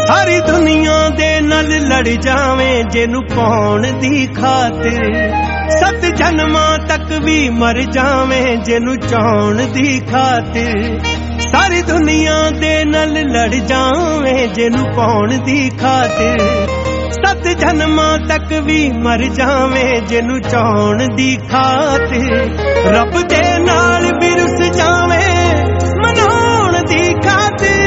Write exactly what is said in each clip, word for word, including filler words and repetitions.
ਸਾਰੀ ਦੁਨੀਆ ਦੇ ਨਾਲ ਲੜ ਜਾਵੇਂ ਜਿਹਨੂੰ ਪਾਉਣ ਦੀ ਖਾਤਰ, ਸੱਤ ਜਨਮਾਂ ਤੱਕ ਵੀ ਮਰ ਜਾਵੇਂ ਜਿਹਨੂੰ ਚਾਹੁਣ ਦੀ ਖਾਤਰ। ਸਾਰੀ ਦੁਨੀਆ ਦੇ ਨਾਲ ਲੜ ਜਾਵੇਂ ਜਿਹਨੂੰ ਪਾਉਣ ਦੀ ਖਾਤਰ, ਸੱਤ ਜਨਮਾਂ ਤੱਕ ਵੀ ਮਰ ਜਾਵੇਂ ਜਿਹਨੂੰ ਚਾਹੁਣ ਦੀ ਖਾਤਰ। ਰੱਬ ਦੇ ਨਾਲ ਵੀ ਰੁੱਸ ਜਾਵੇਂ ਮਨਾਉਣ ਦੀ ਖਾਤਰ।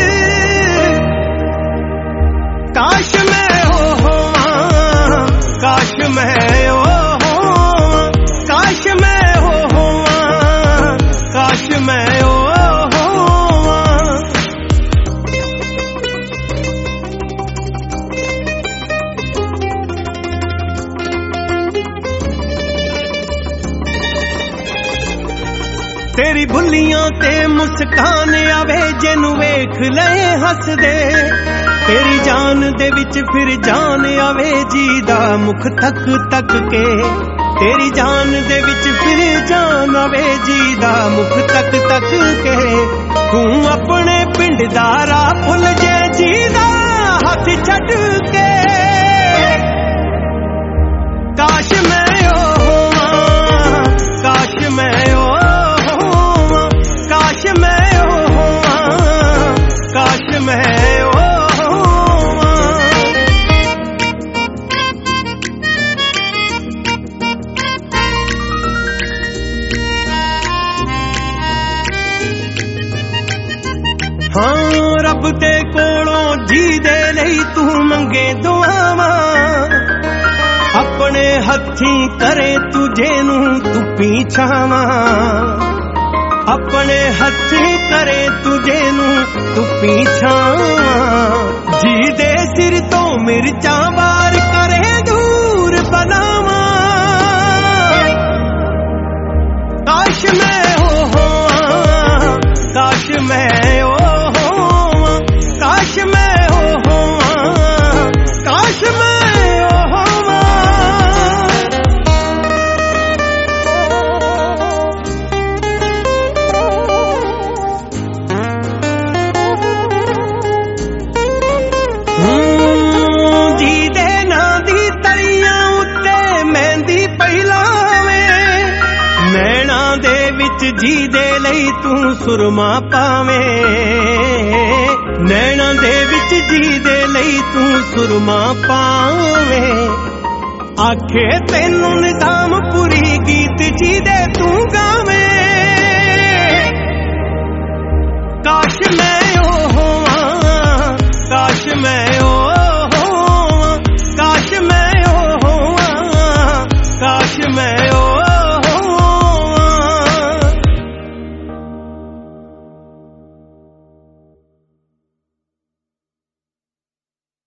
ਕਾਸ਼ ਮੈਂ ਉਹ ਹੋਵਾਂ, ਕਾਸ਼ ਮੈਂ ਉਹ ਹੋਵਾਂ, ਕਾਸ਼ ਮੈਂ ਉਹ ਹੋਵਾਂ, ਕਾਸ਼ ਮੈਂ ਉਹ ਹੋਵਾਂ। ਤੇਰੀ ਬੁੱਲੀਆਂ ਤੇ ਮੁਸਕਾਨ ਆਵੇ ਜਿਹਨੂੰ ਵੇਖ ਲਏ ਹੱਸਦੇ। ਤੇਰੀ ਜਾਨ ਦੇ ਵਿੱਚ ਫਿਰ ਜਾਨ ਆਵੇ ਜੀ ਦਾ ਮੁਖ ਤੱਕ ਤੱਕ ਕੇ। ਤੇਰੀ ਜਾਨ ਦੇ ਵਿੱਚ ਫਿਰ ਜਾਨ ਆਵੇ ਜੀ ਦਾ ਮੁਖ ਤੱਕ ਤੱਕ ਕੇ। ਤੂੰ ਆਪਣੇ ਪਿੰਡ ਦਾ ਰਾਹ ਭੁੱਲ ਜੇ ਜੀ ਦਾ ਹੱਥ ਛੱਡ ਕੇ। ਕਾਸ਼ ਮੈਂ ਉਹ ਹੋਵਾਂ, ਕਾਸ਼ ਮੈਂ ਉਹ ਹੋਵਾਂ, ਕਾਸ਼ ਮੈਂ ਉਹ ਹੋਵਾਂ, ਕਾਸ਼ ਮੈਂ ਉਹ। ਹਾਂ ਰੱਬ ਦੇ ਕੋਲੋਂ ਜੀ ਦੇ ਲਈ ਤੂੰ ਮੰਗੇ ਦੁਆਵਾਂ। ਆਪਣੇ ਹੱਥੀਂ ਕਰੇ ਤੁਝੇ ਨੂੰ ਧੁੱਪੀ ਛਾਵਾਂ। ਆਪਣੇ ਹੱਥੀਂ ਕਰੇ ਤੁਝੇ ਨੂੰ ਧੁੱਪੀ ਛਾਵਾਂ। ਜੀ ਦੇ ਸਿਰ ਤੋਂ ਮਿਰਚਾਂ ਵਾਰ ਕਰੇ ਦੂਰ ਬਲਾਵਾਂ। ਕਾਸ਼ ਮੈਂ ਉਹ ਹੋਵਾਂ, ਕਾਸ਼ ਮੈਂ ਉਹ, ਕਾਸ਼ ਮੈਂ ਉਹ ਹੋਵਾਂ, ਕਾਸ਼ ਮੈਂ ਉਹ ਹੋਵਾਂ। ਹੂੰ ਜੀ ਦੇ ਨਾਂ ਦੀ ਤਲੀਆਂ ਉੱਤੇ ਮਹਿੰਦੀ ਪਹਿਲਾਵੇਂ। ਨੈਣਾਂ ਦੇ ਵਿੱਚ ਜੀ ਦੇ ਲਈ ਤੂੰ ਸੁਰਮਾ ਪਾਵੇਂ। ਨੈਣਾਂ ਦੇ ਵਿੱਚ ਜੀ ਦੇ ਲਈ ਤੂੰ ਸੁਰਮਾ ਪਾਵੇਂ। ਆਖੇ ਤੈਨੂੰ ਨਿਜ਼ਾਮਪੁਰੀ ਗੀਤ ਜੀ ਦੇ ਤੂੰ ਗਾਵੇਂ। ਕਾਸ਼ ਮੈਂ